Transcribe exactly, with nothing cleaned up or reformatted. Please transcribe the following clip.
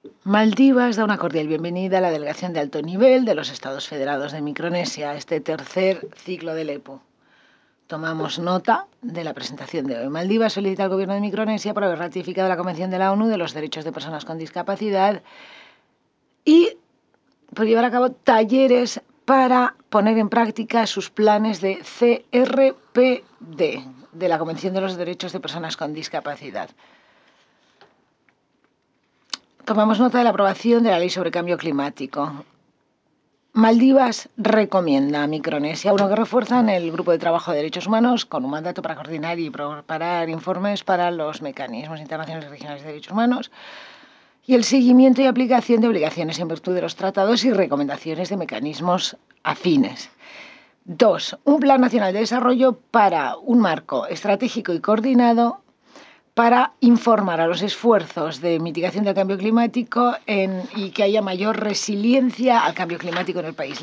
Maldivas da una cordial bienvenida a la delegación de alto nivel de los Estados Federados de Micronesia a este tercer ciclo del E P U. Tomamos nota de la presentación de hoy. Maldivas solicita al Gobierno de Micronesia por haber ratificado la Convención de la ONU de los Derechos de Personas con Discapacidad y por llevar a cabo talleres para poner en práctica sus planes de C R P D, de la Convención de los Derechos de Personas con Discapacidad. Tomamos nota de la aprobación de la Ley sobre Cambio Climático. Maldivas recomienda a Micronesia, uno, que refuerzan el grupo de trabajo de derechos humanos con un mandato para coordinar y preparar informes para los mecanismos internacionales y regionales de derechos humanos y el seguimiento y aplicación de obligaciones en virtud de los tratados y recomendaciones de mecanismos afines. Dos, un plan nacional de desarrollo para un marco estratégico y coordinado para informar a los esfuerzos de mitigación del cambio climático en, y que haya mayor resiliencia al cambio climático en el país.